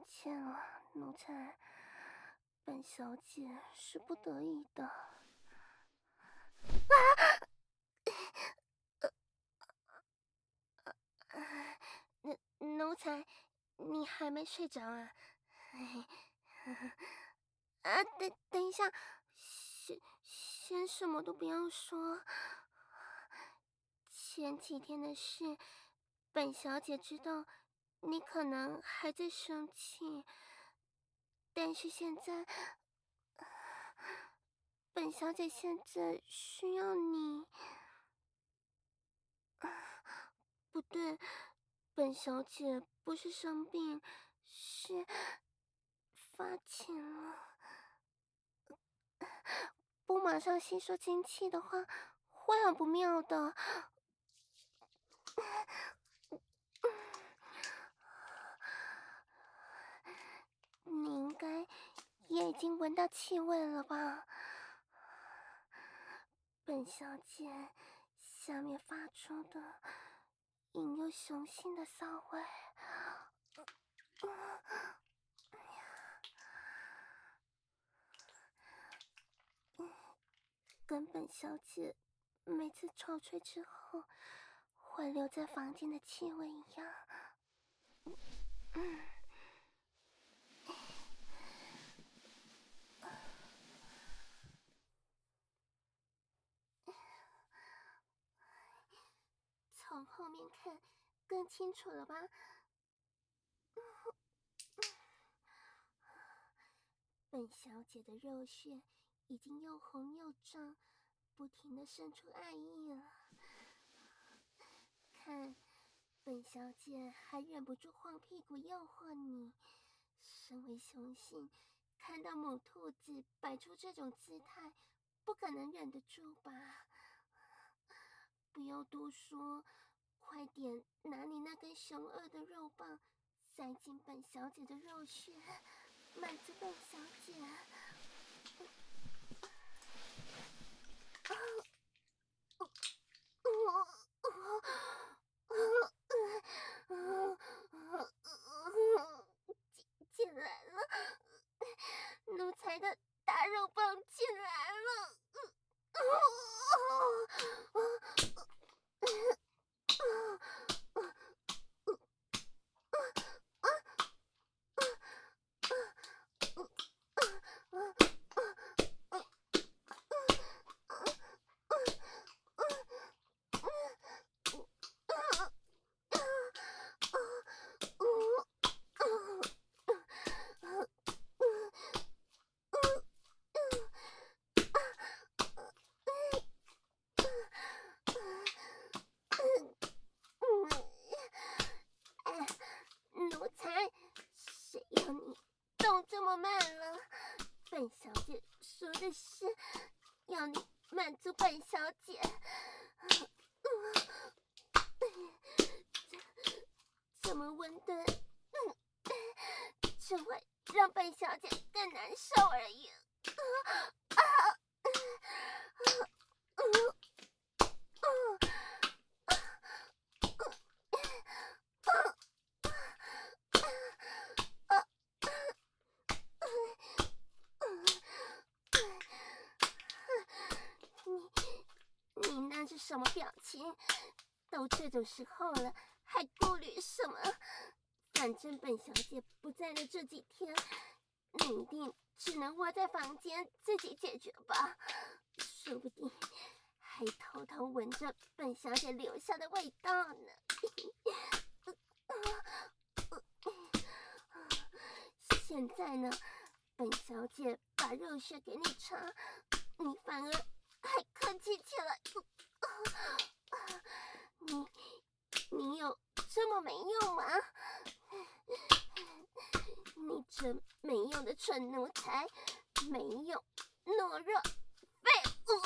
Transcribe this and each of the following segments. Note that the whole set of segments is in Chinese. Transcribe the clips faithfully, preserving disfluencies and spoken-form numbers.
歉了，奴才，本小姐是不得已的。啊！奴奴才，你还没睡着啊？啊，等等一下，先先什么都不要说。前几天的事，本小姐知道你可能还在生气，但是现在，本小姐现在需要你。不对，本小姐不是生病，是发情了。不马上吸收精气的话，会很不妙的。你应该也已经闻到气味了吧？本小姐下面发出的引诱雄性的骚味。跟本小姐每次潮吹之后会留在房间的气味一样。嗯，从后面看更清楚了吧？本小姐的肉穴已经又红又胀，不停地渗出爱意了。看，本小姐还忍不住晃屁股诱惑你。身为雄性，看到母兔子摆出这种姿态，不可能忍得住吧？不要多说，快点拿你那根雄恶的肉棒塞进本小姐的肉穴，满足本小姐。进进来了，奴才的大肉棒进来了。奴才，谁要你动这么慢了？本小姐说的是要你满足本小姐。这么温顿，只会让本小姐更难受而已。你你那是什么表情？都这种时候了，还顾虑什么？反正本小姐不在的这几天，你一定只能窝在房间自己解决吧？说不定还偷偷闻着本小姐留下的味道呢。现在呢，本小姐把肉穴给你插，你反而还客气起来。你你有这么没用吗？你这没用的蠢奴才，没用、懦弱、废物！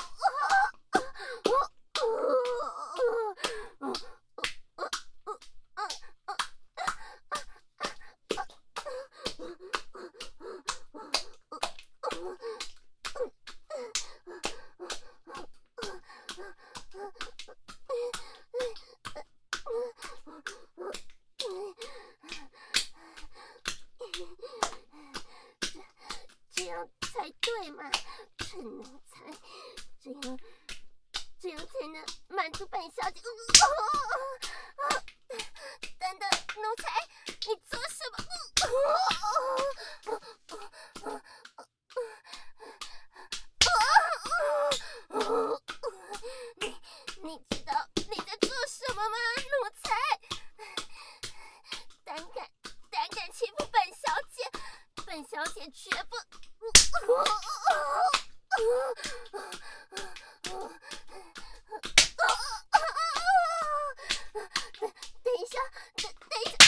小姐绝不。等一下，等等一下。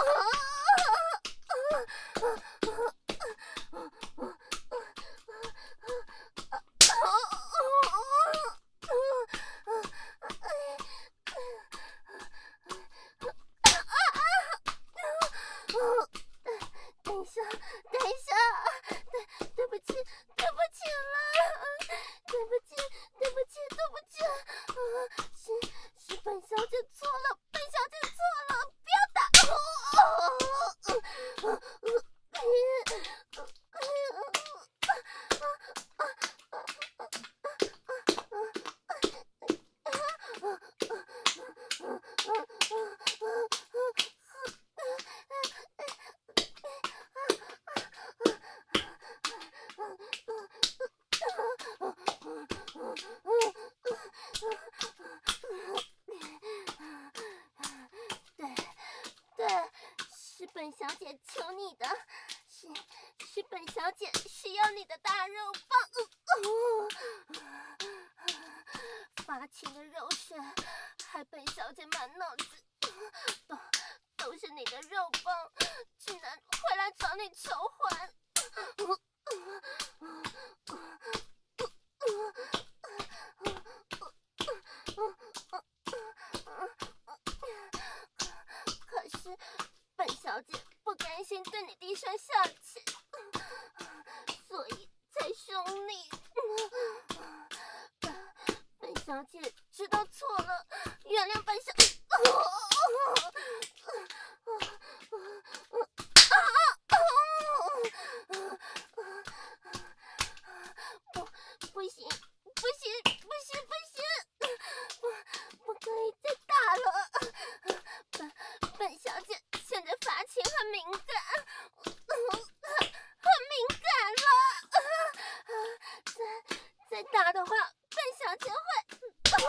等一下，等一下，对对不起，对不起了，对不起，对不起，对不起，啊，是是本小姐错了，本小姐错了，不要打！对对，是本小姐求你的，是是本小姐需要你的大肉棒。发情的肉身害本小姐满脑子都都是你的肉棒，只能回来找你求还。可是本小姐不甘心对你低声下气，所以才凶你。本小姐知道错了，原谅本小。不，不行，不行，不行，不行，不，不可以再打了。本本小姐现在发情很敏感，很敏感了。再再打的话，本小姐会。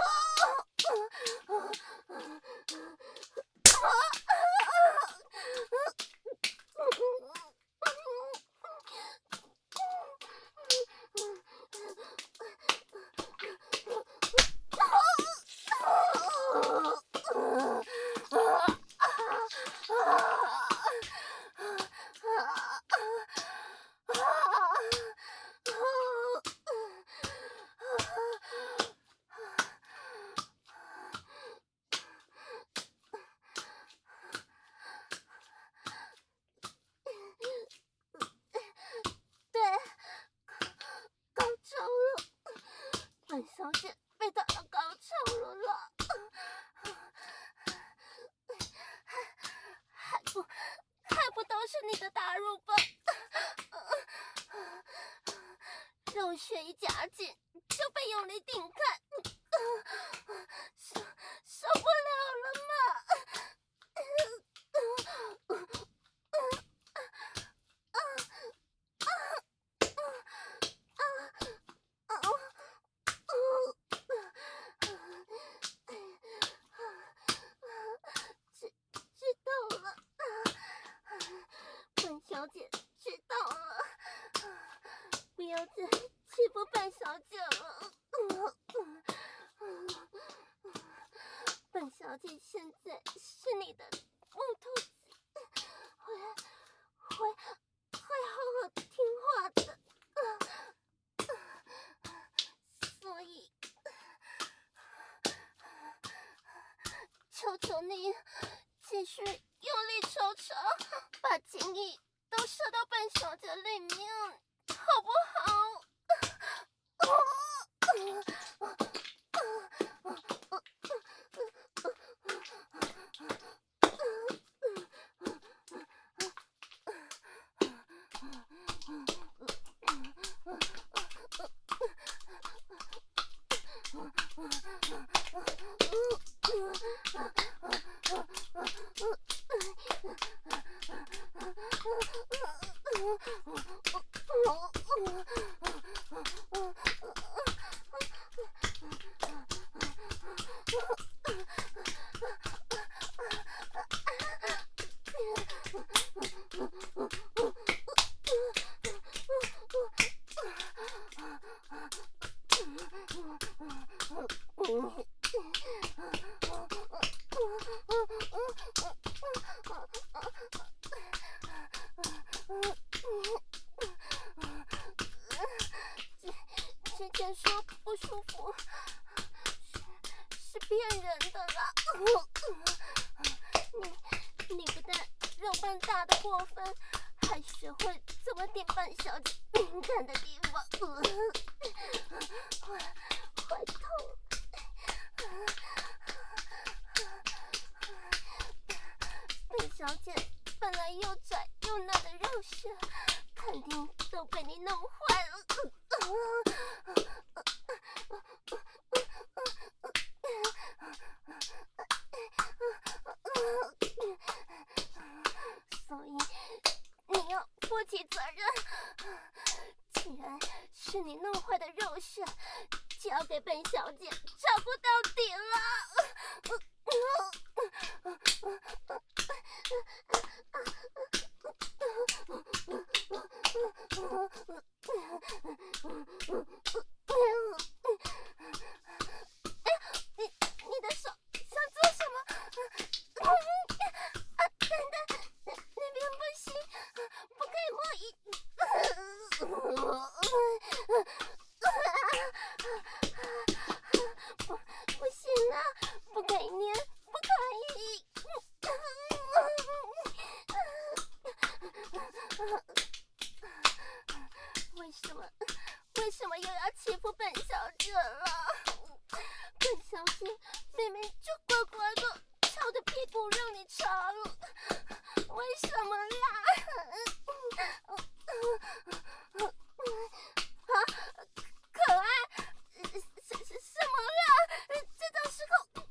本小姐被打到高潮了啦，还不还不都是你的大肉棒？肉穴一夹紧就被用力顶开，受受不了了嘛！小姐知道了，不要再欺负本小姐了。本小姐现在是你的木头子，会会会好好听话的，所以求求你继续用力抽抽，把精液都射到本小姐里面，好不好？ 说不舒服，是是骗人的啦。你你不但肉棒大的过分，还学会怎么点本小姐敏感的地方，呃、坏坏痛。本小姐本来又窄又嫩的肉穴，肯定都被你弄坏了。所以你要负起责任。既然是你弄坏的肉穴，交给本小姐照顾到底了。你你的手想做什么？啊，等等，那边不行，不可以摸一。不，不行啊，不可以捏，不可以。为什么？为什么又要欺负本小姐了？本小姐明明就乖乖的翘着屁股让你插了，为什么啦？啊，可爱，什什什么啦？这种时候，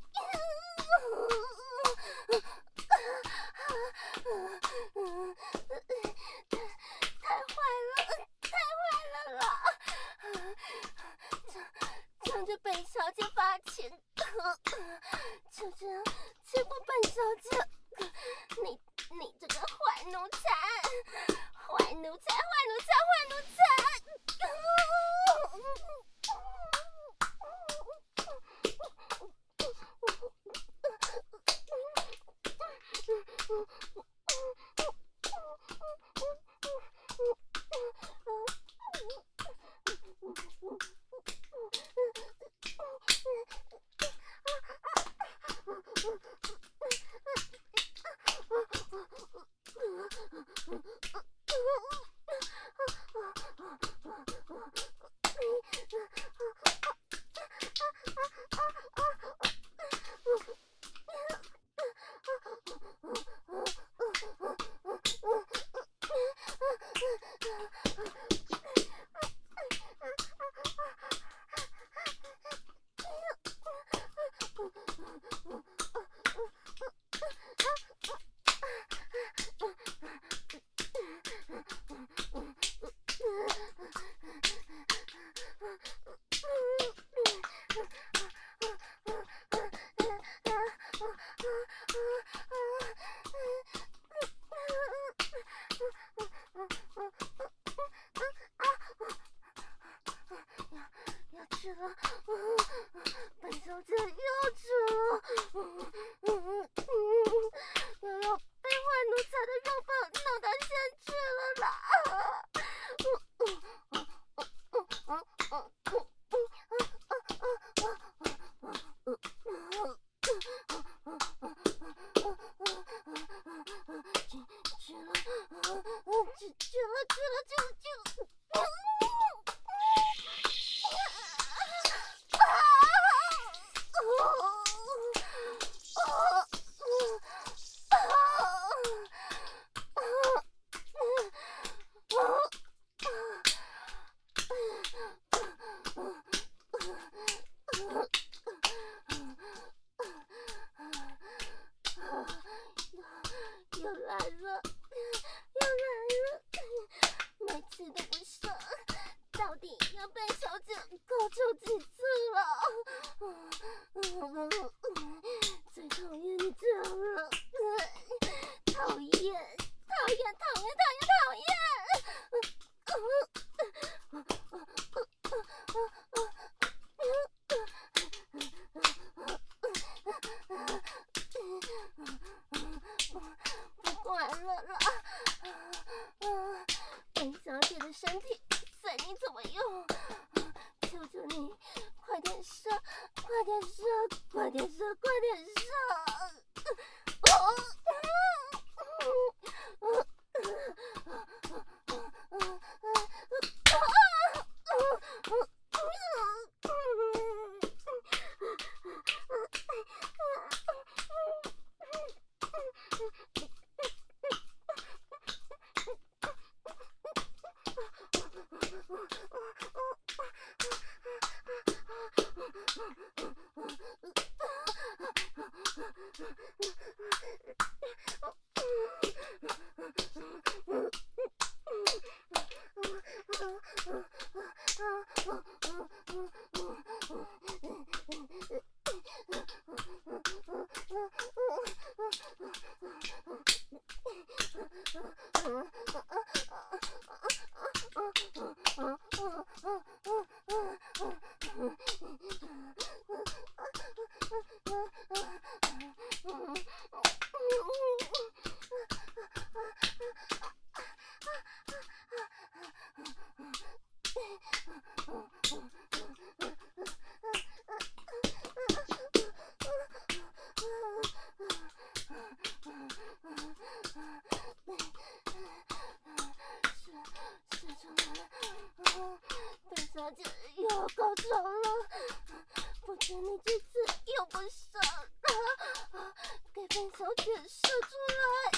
太坏了，太坏了啦！仗着本小姐发情，就这样欺负本小姐，你你这个坏奴才，坏奴才，坏奴才，坏奴才！本小姐要吃了，又要被坏奴才的肉棒弄到先去了啦！去了，去去了，去了，去了，去了！又来了，又来了，每次都不爽，到底要被小姐搞出几次了？最讨厌这了，讨厌，讨厌，讨厌，讨厌，讨厌！不管了啦，本小姐的身体随你怎么用，求求你快点射，快点射，快点射！小姐又要高潮了，不知你这次又不射了，给本小姐射出来！